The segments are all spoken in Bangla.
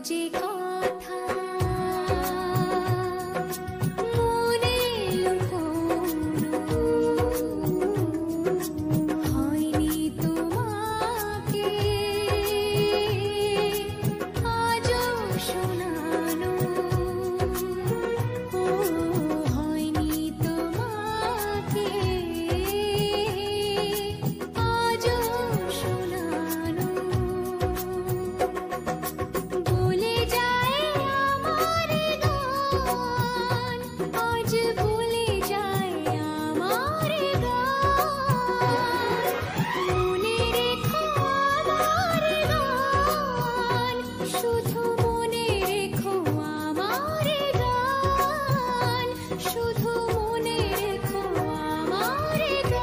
যে কথা মনে লুকোনো হয়নি তোমাকে আজও শোনানো, ও হয়নি তোমাকে আজও শোনানো। ভুলে যায় আমার গান, আজ ভুলে যায় আমার গান। মনে রেখো আমার গান, শুধু মনে রেখো আমার গান, শুধু মনে রেখো আমার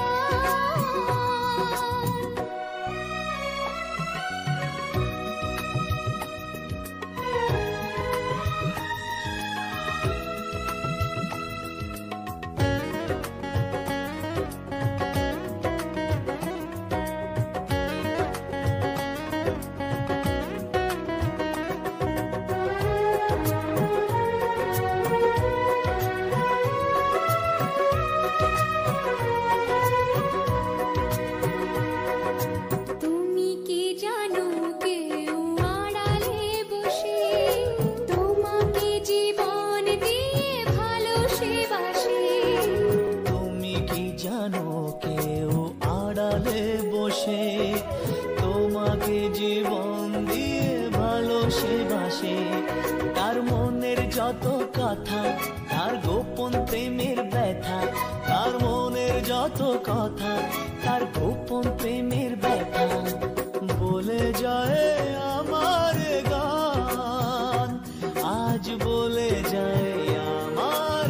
তুমি কি জানো কেউ আড়ালে বসে তোমাকে জীবন দিয়ে ভালোবাসে। তুমি কি জানো কেউ আড়ালে বসে তোমাকে জীবন দিয়ে ভালোবাসে। তার মনের যত কথা, তার গোপন প্রেমের ব্যথা, তার মনের যত কথা, তার গোপন প্রেমের ব্যথা বলে যায় আমার গান, আজ বলে যায় আমার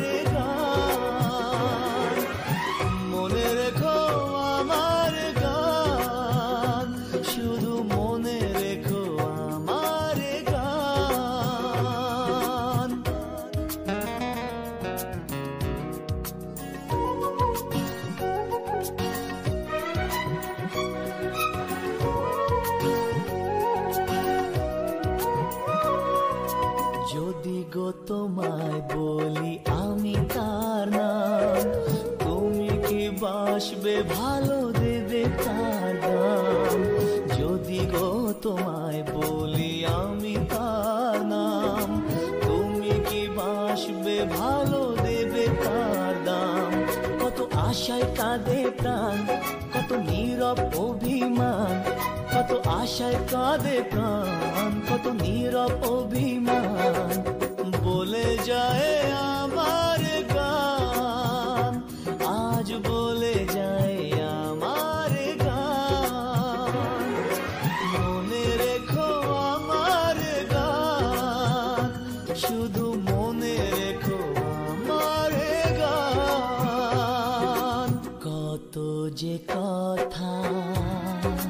গান। মনে রেখো আমার গান, শুধু মনে রেখো আমার গান। যদি গো তোমায় বলি আমি তার নাম, তুমি কি বাসবে ভালো দেবে তার দাম। যদি গো তোমায় বলি আমি তার নাম, তুমি কি বাসবে ভালো দেবে তার দাম। কত আশায় কাঁদে প্রাণ, কত নীরব অভিমান, কত আশায় কাঁদে প্রাণ, কত নীরব অভিমান বলে যায় আমার গান, আজ বলে যায় আমার গান। মনে রেখো আমার গান, শুধু মনে রেখো আমার গান। কত যে কথা